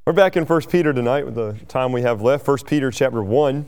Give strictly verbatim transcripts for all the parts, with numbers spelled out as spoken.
We're back in First Peter tonight with the time we have left. First Peter chapter one.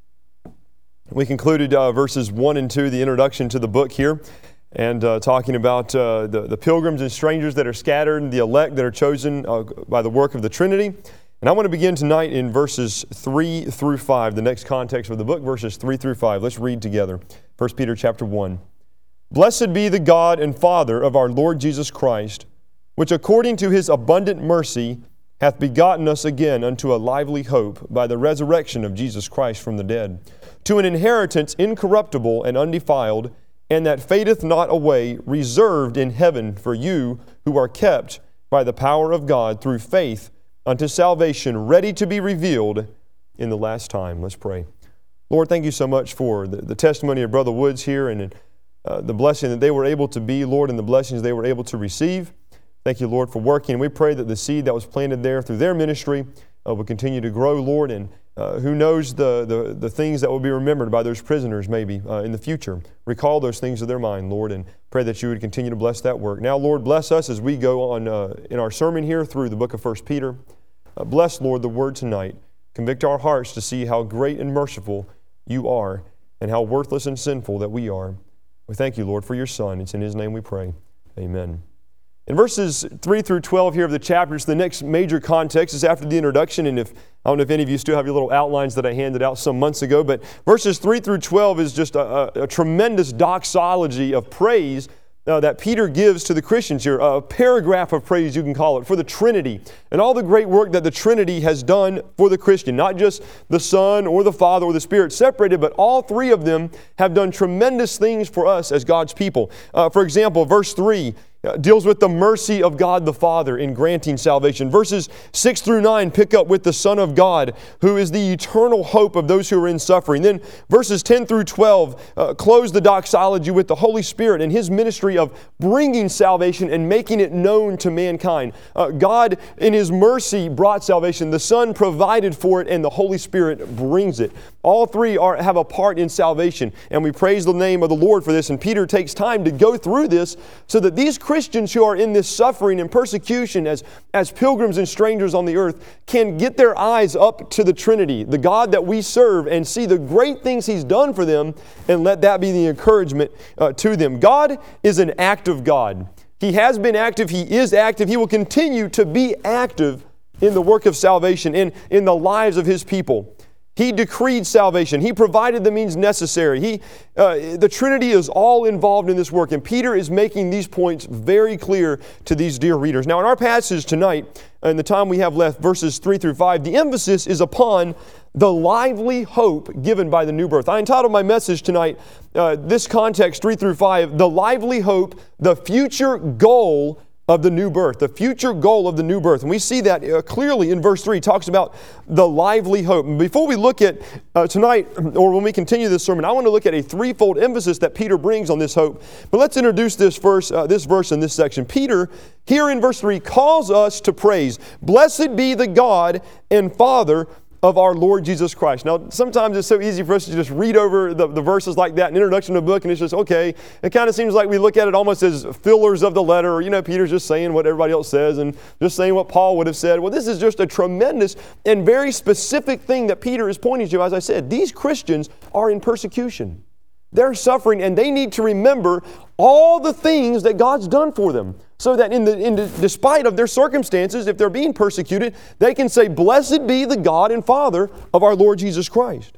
We concluded uh, verses one and two, the introduction to the book here, and uh, talking about uh, the, the pilgrims and strangers that are scattered, and the elect that are chosen uh, by the work of the Trinity. And I want to begin tonight in verses three through five, the next context of the book, verses three through five. Let's read together. First Peter chapter one. Blessed be the God and Father of our Lord Jesus Christ, which according to His abundant mercy hath begotten us again unto a lively hope by the resurrection of Jesus Christ from the dead, to an inheritance incorruptible and undefiled, and that fadeth not away, reserved in heaven for you who are kept by the power of God through faith unto salvation, ready to be revealed in the last time. Let's pray. Lord, thank you so much for the, the testimony of Brother Woods here and uh, the blessing that they were able to be, Lord, and the blessings they were able to receive. Thank you, Lord, for working. We pray that the seed that was planted there through their ministry uh, will continue to grow, Lord, and uh, who knows the, the, the things that will be remembered by those prisoners maybe uh, in the future. Recall those things to their mind, Lord, and pray that you would continue to bless that work. Now, Lord, bless us as we go on uh, in our sermon here through the book of First Peter. Uh, bless, Lord, the word tonight. Convict our hearts to see how great and merciful you are and how worthless and sinful that we are. We thank you, Lord, for your Son. It's in His name we pray. Amen. In verses three through twelve here of the chapters, the next major context is after the introduction, and if I don't know if any of you still have your little outlines that I handed out some months ago, but verses three through twelve is just a, a, a tremendous doxology of praise uh, that Peter gives to the Christians here, a paragraph of praise you can call it, for the Trinity, and all the great work that the Trinity has done for the Christian, not just the Son or the Father or the Spirit separated, but all three of them have done tremendous things for us as God's people. Uh, for example, verse three, Uh, deals with the mercy of God the Father in granting salvation. Verses six through nine pick up with the Son of God, who is the eternal hope of those who are in suffering. Then verses ten through twelve uh, close the doxology with the Holy Spirit and His ministry of bringing salvation and making it known to mankind. Uh, God, in His mercy, brought salvation. The Son provided for it, and the Holy Spirit brings it. All three are, have a part in salvation, and we praise the name of the Lord for this. And Peter takes time to go through this so that these Christians who are in this suffering and persecution as, as pilgrims and strangers on the earth can get their eyes up to the Trinity, the God that we serve, and see the great things He's done for them, and let that be the encouragement uh, to them. God is an active God. He has been active. He is active. He will continue to be active in the work of salvation, in, in the lives of His people. He decreed salvation. He provided the means necessary. He, uh, the Trinity is all involved in this work, and Peter is making these points very clear to these dear readers. Now, in our passage tonight, in the time we have left, verses three through five, the emphasis is upon the lively hope given by the new birth. I entitled my message tonight, uh, this context, three through five, the lively hope, the future goal of the new birth, the future goal of the new birth. And we see that uh, clearly in verse three. It talks about the lively hope. And before we look at uh, tonight, or when we continue this sermon, I want to look at a threefold emphasis that Peter brings on this hope. But let's introduce this verse, uh, this verse in this section. Peter, here in verse three, calls us to praise. Blessed be the God and Father of our Lord Jesus Christ. Now, sometimes it's so easy for us to just read over the, the verses like that in introduction to the book, and it's just, okay, it kind of seems like we look at it almost as fillers of the letter, or, you know, Peter's just saying what everybody else says and just saying what Paul would have said. Well, this is just a tremendous and very specific thing that Peter is pointing to. As I said, these Christians are in persecution. They're suffering, and they need to remember all the things that God's done for them, so that in the, in the despite of their circumstances, if they're being persecuted, they can say, "Blessed be the God and Father of our Lord Jesus Christ."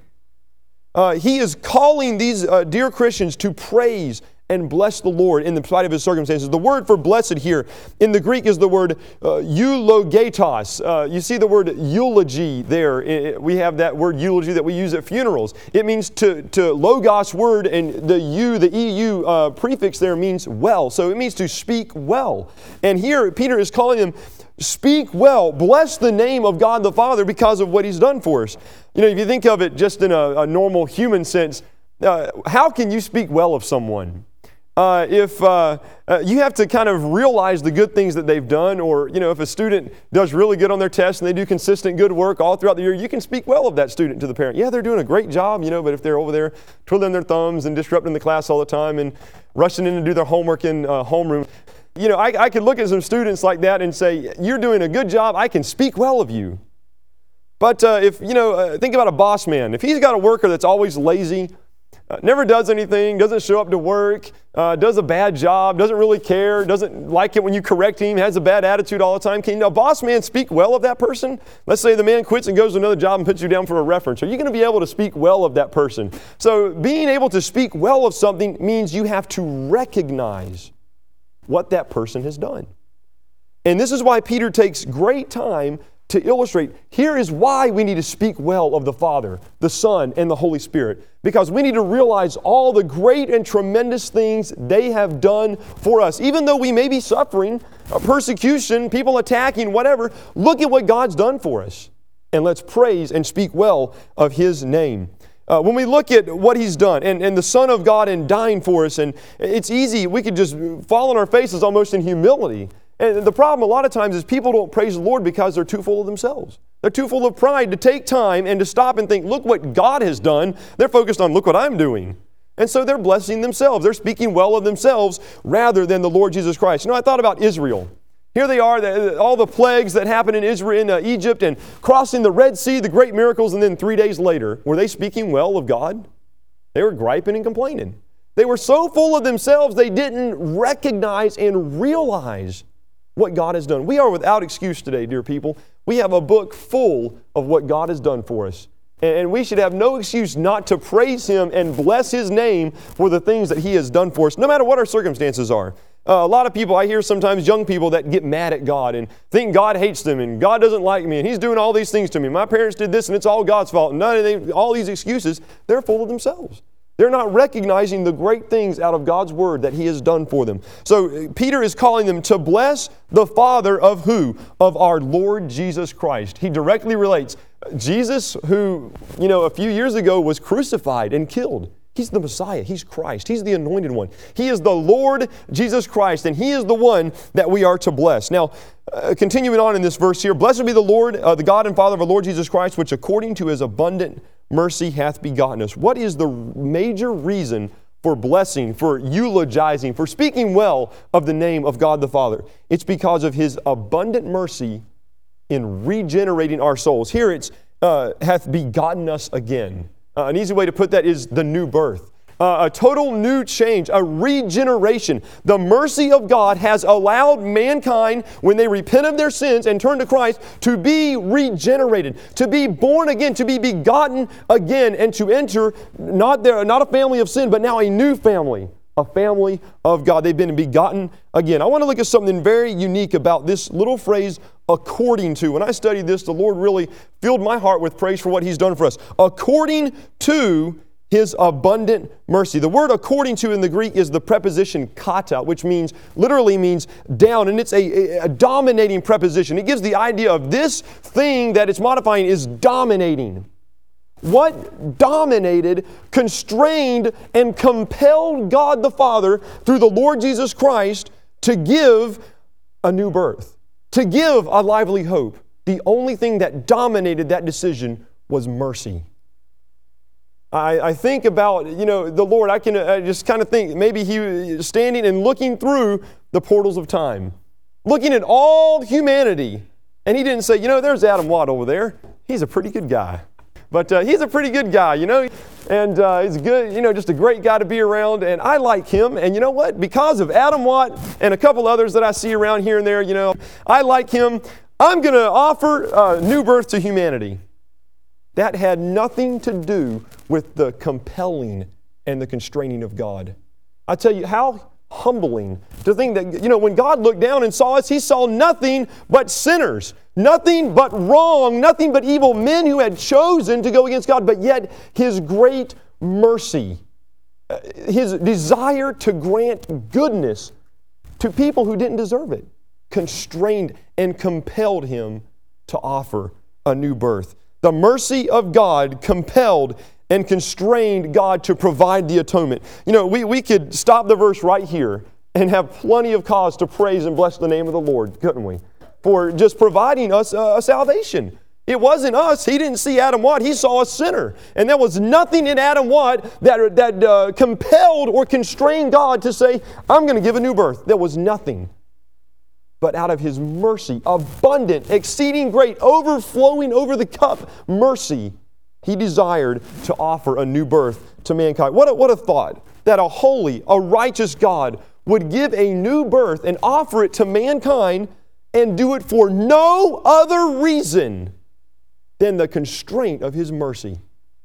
Uh, he is calling these uh, dear Christians to praise and bless the Lord in the spite of His circumstances. The word for blessed here in the Greek is the word uh, eulogetos. Uh, you see the word eulogy there. It, we have that word eulogy that we use at funerals. It means to, to logos word, and the U, the E U uh, prefix there means well. So it means to speak well. And here Peter is calling them, speak well, bless the name of God the Father because of what He's done for us. You know, if you think of it just in a, a normal human sense, uh, how can you speak well of someone? Uh, if uh, uh, you have to kind of realize the good things that they've done, or, you know, if a student does really good on their test and they do consistent good work all throughout the year, you can speak well of that student to the parent. Yeah, they're doing a great job, you know, but if they're over there twiddling their thumbs and disrupting the class all the time and rushing in to do their homework in uh, homeroom, You know, I, I could look at some students like that and say, you're doing a good job. I can speak well of you. But uh, if, you know, uh, think about a boss man. If he's got a worker that's always lazy, uh, never does anything, doesn't show up to work, uh, does a bad job, doesn't really care, doesn't like it when you correct him, has a bad attitude all the time, can a boss man speak well of that person? Let's say the man quits and goes to another job and puts you down for a reference. Are you going to be able to speak well of that person? So being able to speak well of something means you have to recognize what that person has done. And this is why Peter takes great time to illustrate, here is why we need to speak well of the Father, the Son, and the Holy Spirit. Because we need to realize all the great and tremendous things they have done for us. Even though we may be suffering, persecution, people attacking, whatever, look at what God's done for us. And let's praise and speak well of His name. Uh, when we look at what He's done, and, and the Son of God and dying for us, and it's easy, we could just fall on our faces almost in humility. And the problem a lot of times is people don't praise the Lord because they're too full of themselves. They're too full of pride to take time and to stop and think, look what God has done. They're focused on, look what I'm doing. And so they're blessing themselves. They're speaking well of themselves rather than the Lord Jesus Christ. You know, I thought about Israel. Here they are, the, all the plagues that happened in Israel, in uh, Egypt, and crossing the Red Sea, the great miracles, and then three days later, were they speaking well of God? They were griping and complaining. They were so full of themselves, they didn't recognize and realize what God has done. We are without excuse today, dear people. We have a book full of what God has done for us. And we should have no excuse not to praise Him and bless His name for the things that He has done for us, no matter what our circumstances are. Uh, a lot of people, I hear sometimes young people that get mad at God and think God hates them and God doesn't like me and He's doing all these things to me. My parents did this and it's all God's fault. And none of they, all these excuses, they're full of themselves. They're not recognizing the great things out of God's Word that He has done for them. So Peter is calling them to bless the Father of who? Of our Lord Jesus Christ. He directly relates. Jesus, who, you know, a few years ago was crucified and killed. He's the Messiah. He's Christ. He's the anointed one. He is the Lord Jesus Christ, and He is the one that we are to bless. Now, uh, continuing on in this verse here, blessed be the Lord, uh, the God and Father of our Lord Jesus Christ, which according to His abundant mercy hath begotten us. What is the major reason for blessing, for eulogizing, for speaking well of the name of God the Father? It's because of His abundant mercy in regenerating our souls. Here it's uh, hath begotten us again. Uh, an easy way to put that is the new birth. Uh, a total new change, a regeneration. The mercy of God has allowed mankind, when they repent of their sins and turn to Christ, to be regenerated, to be born again, to be begotten again, and to enter not, there, not a family of sin, but now a new family, a family of God. They've been begotten again. I want to look at something very unique about this little phrase, according to. When I studied this, the Lord really filled my heart with praise for what He's done for us. According to His abundant mercy. The word according to in the Greek is the preposition kata, which means, literally means down, and it's a, a dominating preposition. It gives the idea of this thing that it's modifying is dominating. What dominated, constrained, and compelled God the Father through the Lord Jesus Christ to give a new birth, to give a lively hope? The only thing that dominated that decision was mercy. I, I think about, you know, the Lord, I can I just kind of think maybe He was standing and looking through the portals of time, looking at all humanity, and He didn't say, you know, there's Adam Watt over there. He's a pretty good guy. But uh, he's a pretty good guy, you know, and uh, he's good, you know, just a great guy to be around, and I like him. And you know what? Because of Adam Watt and a couple others that I see around here and there, you know, I like him. I'm going to offer uh, new birth to humanity. That had nothing to do with the compelling and the constraining of God. I tell you, how humbling to think that, you know, when God looked down and saw us, He saw nothing but sinners, nothing but wrong, nothing but evil men who had chosen to go against God, but yet His great mercy, His desire to grant goodness to people who didn't deserve it, constrained and compelled Him to offer a new birth. The mercy of God compelled and constrained God to provide the atonement. You know, we, we could stop the verse right here and have plenty of cause to praise and bless the name of the Lord, couldn't we? For just providing us a, a salvation. It wasn't us. He didn't see Adam Watt. He saw a sinner. And there was nothing in Adam Watt that, that uh, compelled or constrained God to say, I'm going to give a new birth. There was nothing. but out of His mercy, abundant, exceeding great, overflowing over the cup mercy, He desired to offer a new birth to mankind. What a, what a thought that a holy, a righteous God would give a new birth and offer it to mankind and do it for no other reason than the constraint of His mercy.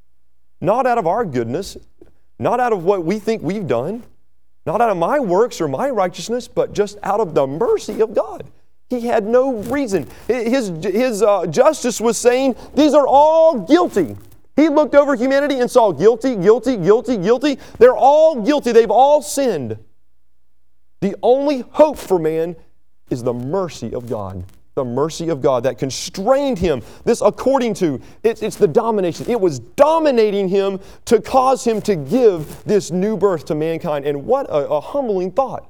Not out of our goodness, not out of what we think we've done, not out of my works or my righteousness, but just out of the mercy of God. He had no reason. His, his uh, justice was saying, these are all guilty. He looked over humanity and saw guilty, guilty, guilty, guilty. They're all guilty. They've all sinned. The only hope for man is the mercy of God. The mercy of God that constrained Him. This according to, it's, it's the domination. It was dominating Him to cause Him to give this new birth to mankind. And what a, a humbling thought.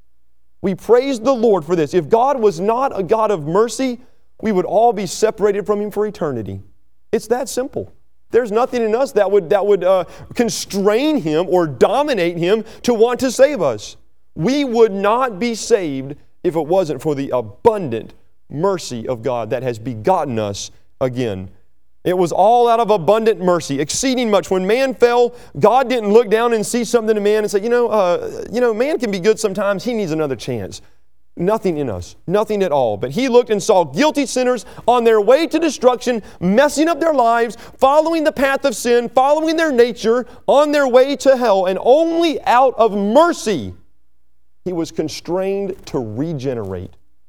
We praise the Lord for this. If God was not a God of mercy, we would all be separated from Him for eternity. It's that simple. There's nothing in us that would, that would uh, constrain Him or dominate Him to want to save us. We would not be saved if it wasn't for the abundant mercy of God that has begotten us again. It was all out of abundant mercy, exceeding much. When man fell, God didn't look down and see something in man and say, you know, uh, you know, man can be good sometimes. He needs another chance. Nothing in us, nothing at all. But He looked and saw guilty sinners on their way to destruction, messing up their lives, following the path of sin, following their nature, on their way to hell. And only out of mercy He was constrained to regenerate,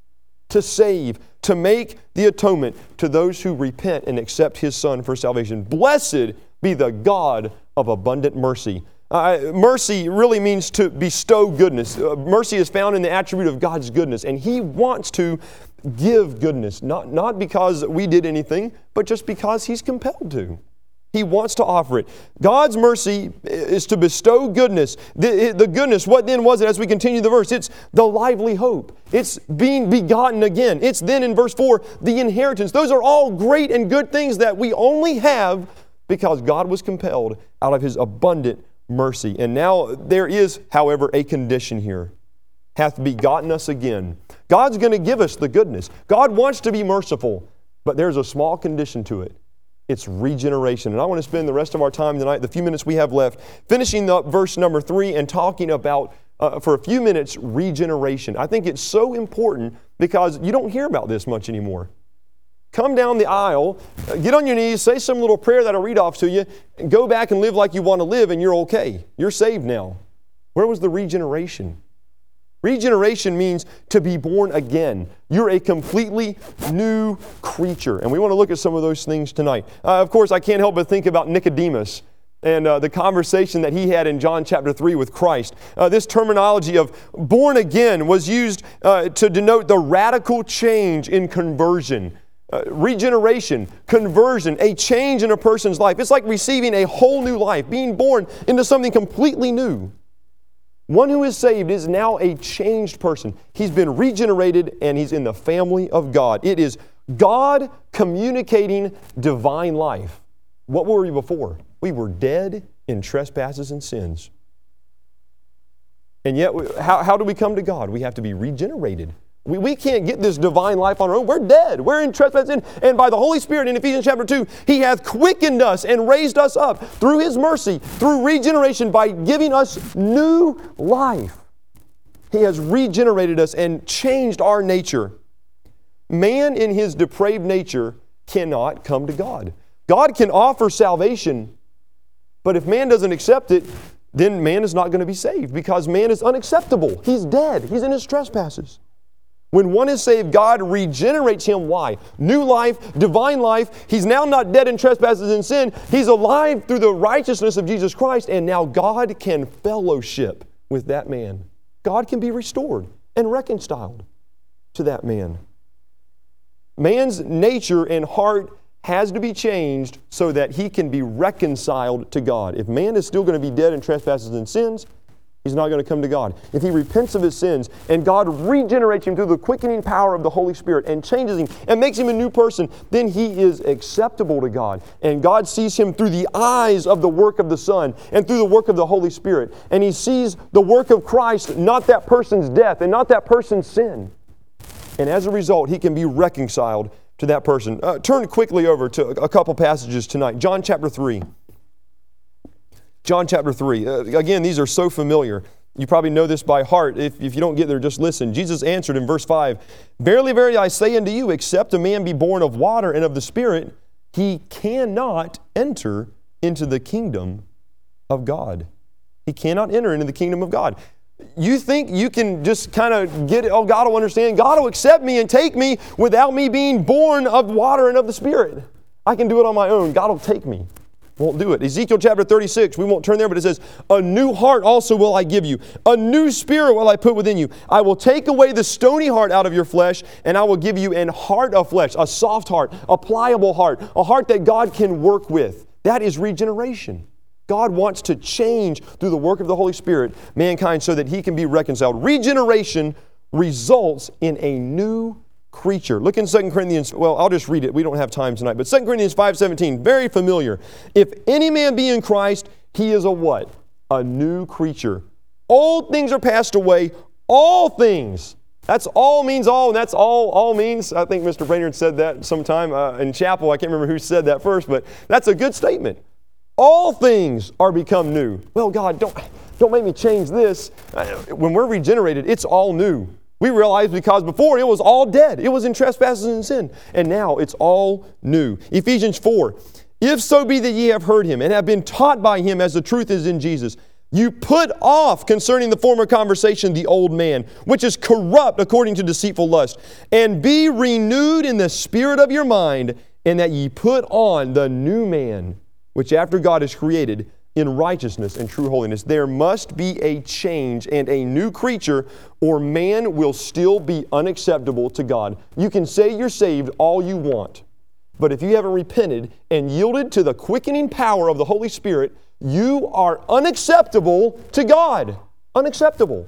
to save, to make the atonement to those who repent and accept His Son for salvation. Blessed be the God of abundant mercy. Uh, mercy really means to bestow goodness. Uh, mercy is found in the attribute of God's goodness, and He wants to give goodness, not, not because we did anything, but just because He's compelled to. He wants to offer it. God's mercy is to bestow goodness. The, the goodness, what then was it as we continue the verse? It's the lively hope. It's being begotten again. It's then in verse four, the inheritance. Those are all great and good things that we only have because God was compelled out of His abundant mercy. And now there is, however, a condition here. Hath begotten us again. God's going to give us the goodness. God wants to be merciful, but there's a small condition to it. It's regeneration. And I want to spend the rest of our time tonight, the few minutes we have left, finishing up verse number three and talking about, uh, for a few minutes, regeneration. I think it's so important because you don't hear about this much anymore. Come down the aisle, uh, get on your knees, say some little prayer that I'll read off to you, and go back and live like you want to live, and you're okay. You're saved now. Where was the regeneration? Regeneration means to be born again. You're a completely new creature. And we want to look at some of those things tonight. Uh, of course, I can't help but think about Nicodemus and uh, the conversation that he had in John chapter three with Christ. Uh, this terminology of born again was used uh, to denote the radical change in conversion. Uh, regeneration, conversion, a change in a person's life. It's like receiving a whole new life, being born into something completely new. One who is saved is now a changed person. He's been regenerated and he's in the family of God. It is God communicating divine life. What were we before? We were dead in trespasses and sins. And yet, how, how do we come to God? We have to be regenerated. We, we can't get this divine life on our own. We're dead. We're in trespass. And, and by the Holy Spirit in Ephesians chapter two, He hath quickened us and raised us up through His mercy, through regeneration, by giving us new life. He has regenerated us and changed our nature. Man in his depraved nature cannot come to God. God can offer salvation, but if man doesn't accept it, then man is not going to be saved because man is unacceptable. He's dead. He's in his trespasses. When one is saved, God regenerates him. Why? New life, divine life. He's now not dead in trespasses and sin. He's alive through the righteousness of Jesus Christ, and now God can fellowship with that man. God can be restored and reconciled to that man. Man's nature and heart has to be changed so that he can be reconciled to God. If man is still going to be dead in trespasses and sins, he's not going to come to God. If he repents of his sins and God regenerates him through the quickening power of the Holy Spirit and changes him and makes him a new person, then he is acceptable to God. And God sees him through the eyes of the work of the Son and through the work of the Holy Spirit. And he sees the work of Christ, not that person's death and not that person's sin. And as a result, he can be reconciled to that person. Uh, turn quickly over to a couple passages tonight. John chapter three. John chapter three. Uh, again, these are so familiar. You probably know this by heart. If, if you don't get there, just listen. Jesus answered in verse five, "Verily, verily, I say unto you, except a man be born of water and of the Spirit, he cannot enter into the kingdom of God." He cannot enter into the kingdom of God. You think you can just kind of get it, oh, God will understand. God will accept me and take me without me being born of water and of the Spirit. I can do it on my own. God will take me. Won't do it. Ezekiel chapter thirty-six, we won't turn there, but it says, "A new heart also will I give you. A new spirit will I put within you. I will take away the stony heart out of your flesh, and I will give you an heart of flesh," a soft heart, a pliable heart, a heart that God can work with. That is regeneration. God wants to change through the work of the Holy Spirit mankind so that He can be reconciled. Regeneration results in a new creature. Look in Second Corinthians, well, I'll just read it. We don't have time tonight. But Second Corinthians five seventeen, very familiar. "If any man be in Christ, he is a" what? "A new creature. Old things are passed away. All things." That's all means all, and that's all all means. I think Mister Brainerd said that sometime uh, in chapel. I can't remember who said that first, but that's a good statement. All things are become new. Well, God, don't, don't make me change this. When we're regenerated, it's all new. We realize because before it was all dead. It was in trespasses and sin. And now it's all new. Ephesians four, "If so be that ye have heard Him and have been taught by Him as the truth is in Jesus, you put off concerning the former conversation the old man, which is corrupt according to deceitful lust, and be renewed in the spirit of your mind, and that ye put on the new man, which after God is created in righteousness and true holiness." There must be a change and a new creature, or man will still be unacceptable to God. You can say you're saved all you want, but if you haven't repented and yielded to the quickening power of the Holy Spirit, you are unacceptable to God. Unacceptable.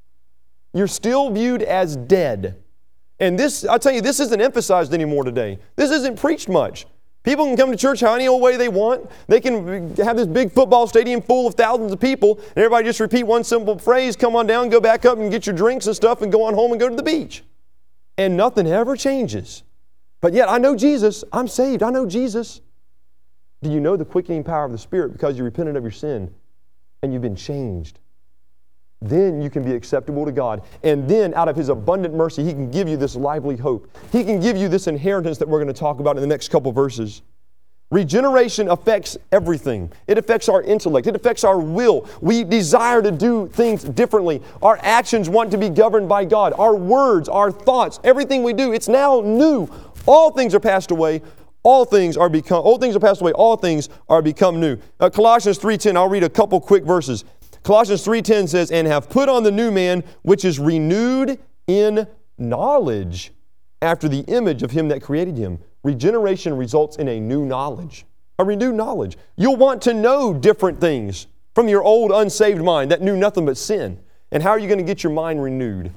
You're still viewed as dead. And this, I'll tell you, this isn't emphasized anymore today. This isn't preached much. People can come to church any old way they want. They can have this big football stadium full of thousands of people, and everybody just repeat one simple phrase, come on down, go back up and get your drinks and stuff and go on home and go to the beach. And nothing ever changes. But yet, I know Jesus. I'm saved. I know Jesus. Do you know the quickening power of the Spirit because you repented of your sin and you've been changed? Then you can be acceptable to God. And then out of His abundant mercy, He can give you this lively hope. He can give you this inheritance that we're going to talk about in the next couple verses. Regeneration affects everything. It affects our intellect. It affects our will. We desire to do things differently. Our actions want to be governed by God. Our words, our thoughts, everything we do, it's now new. All things are passed away. All things are become, all things are passed away. All things are become new. Uh, Colossians three ten, I'll read a couple quick verses. Colossians three ten says, "And have put on the new man, which is renewed in knowledge after the image of Him that created him." Regeneration results in a new knowledge, a renewed knowledge. You'll want to know different things from your old unsaved mind that knew nothing but sin. And how are you going to get your mind renewed?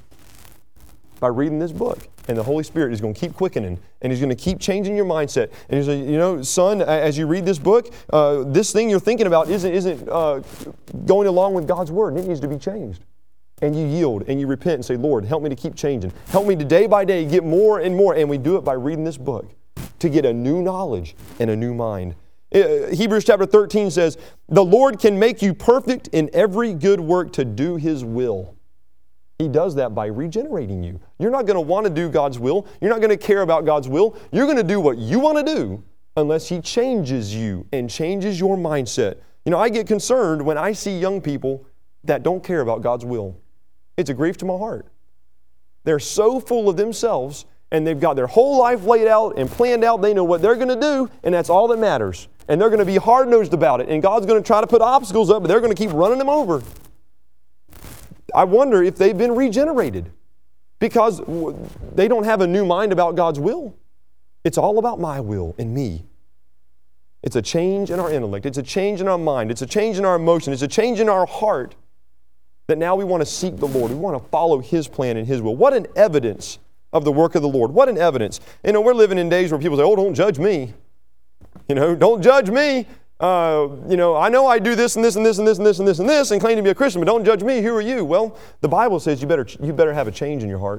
By reading this book. And the Holy Spirit is going to keep quickening, and He's going to keep changing your mindset. And He's like, you know, son, as you read this book, uh, this thing you're thinking about isn't, isn't uh, going along with God's Word, and it needs to be changed. And you yield, and you repent and say, Lord, help me to keep changing. Help me to day by day get more and more. And we do it by reading this book to get a new knowledge and a new mind. Uh, Hebrews chapter thirteen says, "The Lord can make you perfect in every good work to do His will." He does that by regenerating you. You're not going to want to do God's will. You're not going to care about God's will. You're going to do what you want to do unless He changes you and changes your mindset. You know, I get concerned when I see young people that don't care about God's will. It's a grief to my heart. They're so full of themselves, and they've got their whole life laid out and planned out. They know what they're going to do, and that's all that matters. And they're going to be hard-nosed about it. And God's going to try to put obstacles up, but they're going to keep running them over. I wonder if they've been regenerated because they don't have a new mind about God's will. It's all about my will and me. It's a change in our intellect. It's a change in our mind. It's a change in our emotion. It's a change in our heart that now we want to seek the Lord. We want to follow His plan and His will. What an evidence of the work of the Lord. What an evidence. You know, we're living in days where people say, oh, don't judge me. You know, don't judge me. Uh, you know, I know I do this and this and this and this and this and this and this and claim to be a Christian, but don't judge me. Who are you? Well, the Bible says you better you better have a change in your heart.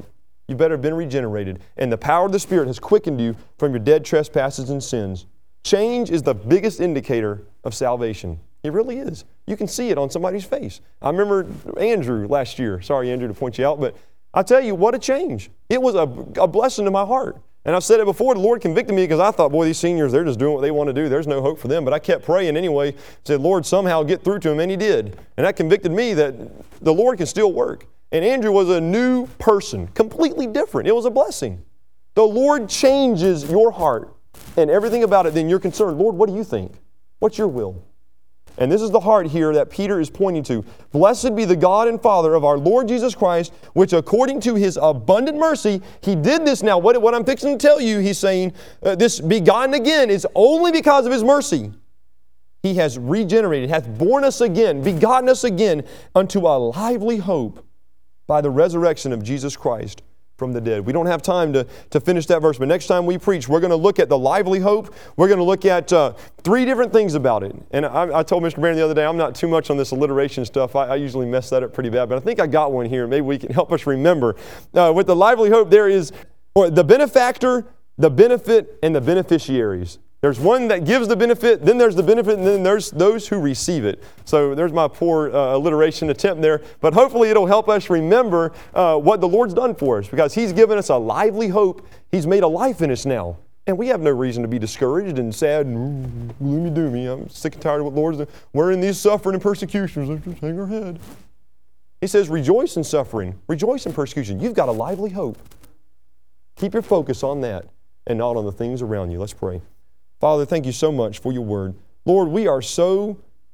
You better have been regenerated. And the power of the Spirit has quickened you from your dead trespasses and sins. Change is the biggest indicator of salvation. It really is. You can see it on somebody's face. I remember Andrew last year. Sorry, Andrew, to point you out, but I tell you, what a change. It was a, a blessing to my heart. And I've said it before, the Lord convicted me because I thought, boy, these seniors, they're just doing what they want to do. There's no hope for them. But I kept praying anyway, said, Lord, somehow get through to them, and He did. And that convicted me that the Lord can still work. And Andrew was a new person, completely different. It was a blessing. The Lord changes your heart and everything about it, then you're concerned, Lord, what do you think? What's your will? And this is the heart here that Peter is pointing to. Blessed be the God and Father of our Lord Jesus Christ, which according to His abundant mercy, He did this. Now, what, what I'm fixing to tell you, He's saying, uh, this begotten again is only because of His mercy. He has regenerated, hath born us again, begotten us again unto a lively hope by the resurrection of Jesus Christ from the dead. We don't have time to, to finish that verse, but next time we preach, we're going to look at the lively hope. We're going to look at uh, three different things about it. And I, I told Mister Brandon the other day, I'm not too much on this alliteration stuff. I, I usually mess that up pretty bad, but I think I got one here. Maybe we can help us remember. Uh, with the lively hope, there is or the benefactor, the benefit, and the beneficiaries. There's one that gives the benefit, then there's the benefit, and then there's those who receive it. So there's my poor uh, alliteration attempt there. But hopefully it'll help us remember uh, what the Lord's done for us, because He's given us a lively hope. He's made a life in us now. And we have no reason to be discouraged and sad and gloomy doomy. I'm sick and tired of what the Lord's doing. We're in these suffering and persecutions. Let's just hang our head. He says, rejoice in suffering. Rejoice in persecution. You've got a lively hope. Keep your focus on that and not on the things around you. Let's pray. Father, thank you so much for your word. Lord, we are so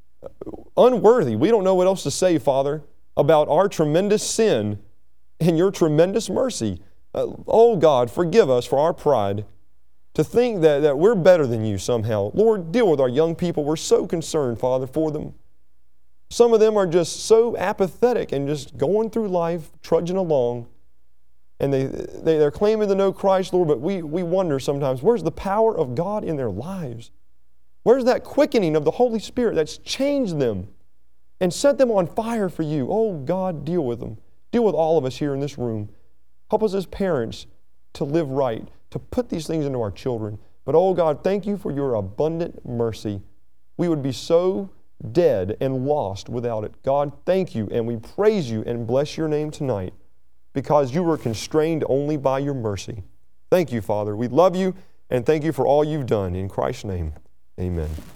unworthy. We don't know what else to say, Father, about our tremendous sin and your tremendous mercy. Uh, oh, God, forgive us for our pride to think that, that we're better than you somehow. Lord, deal with our young people. We're so concerned, Father, for them. Some of them are just so apathetic and just going through life, trudging along. And they, they, they're claiming to know Christ, Lord, but we, we wonder sometimes, where's the power of God in their lives? Where's that quickening of the Holy Spirit that's changed them and set them on fire for you? Oh, God, deal with them. Deal with all of us here in this room. Help us as parents to live right, to put these things into our children. But, oh, God, thank you for your abundant mercy. We would be so dead and lost without it. God, thank you, and we praise you and bless your name tonight, because you were constrained only by your mercy. Thank you, Father. We love you, and thank you for all you've done. In Christ's name, amen.